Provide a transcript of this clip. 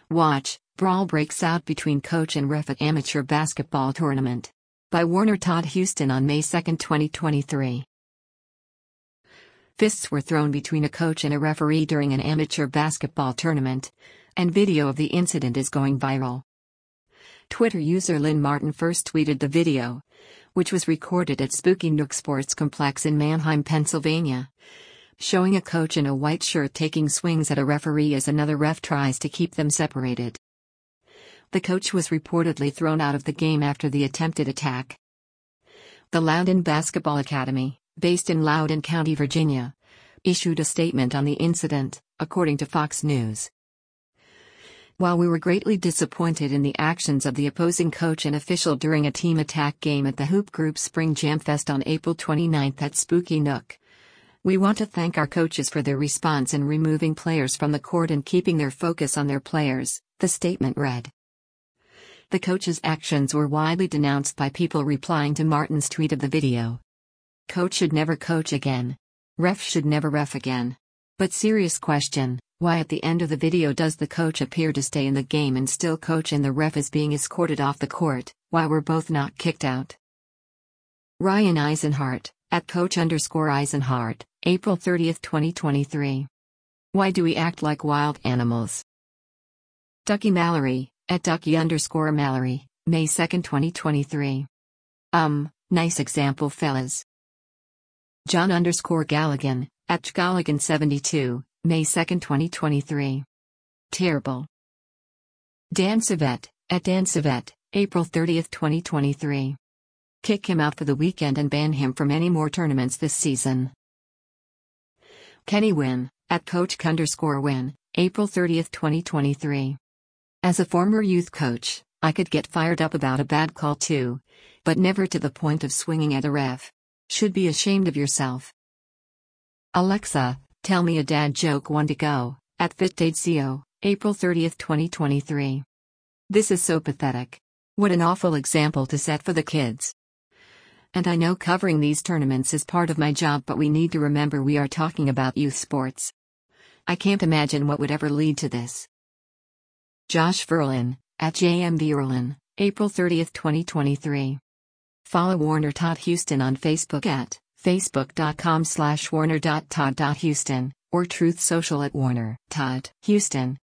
Watch, brawl breaks out between coach and ref at amateur basketball tournament. By Warner Todd Houston on May 2, 2023. Fists were thrown between a coach and a referee during an amateur basketball tournament, and video of the incident is going viral. Twitter user Lynn Martin first tweeted the video, which was recorded at Spooky Nook Sports Complex in Manheim, Pennsylvania, showing a coach in a white shirt taking swings at a referee as another ref tries to keep them separated. The coach was reportedly thrown out of the game after the attempted attack. The Loudoun Basketball Academy, based in Loudoun County, Virginia, issued a statement on the incident, according to Fox News. While we were greatly disappointed in the actions of the opposing coach and official during a team attack game at the Hoop Group Spring Jam Fest on April 29 at Spooky Nook, we want to thank our coaches for their response in removing players from the court and keeping their focus on their players, the statement read. The coach's actions were widely denounced by people replying to Martin's tweet of the video. Coach should never coach again. Ref should never ref again. But serious question. Why at the end of the video does the coach appear to stay in the game and still coach and the ref is being escorted off the court? Why were both not kicked out? Ryan Eisenhart, at Coach_Eisenhart, April 30, 2023. Why do we act like wild animals? Ducky Mallory, at Ducky_Mallory, May 2, 2023. Nice example, fellas. John_Galligan, at Galligan72, May 2, 2023. Terrible. Dan Savette, at Dan Savette, April 30, 2023. Kick him out for the weekend and ban him from any more tournaments this season. Kenny Wynn, at Coach_Win, April 30, 2023. As a former youth coach, I could get fired up about a bad call too, but never to the point of swinging at a ref. Should be ashamed of yourself. Alexa, tell me a dad joke. 1 to go, at FitDadeCO, April 30, 2023. This is so pathetic. What an awful example to set for the kids. And I know covering these tournaments is part of my job, but we need to remember we are talking about youth sports. I can't imagine what would ever lead to this. Josh Verlin, at JMVerlin, April 30, 2023. Follow Warner Todd Houston on Facebook at facebook.com/warner.todd.houston, or Truth Social at Warner Todd Houston.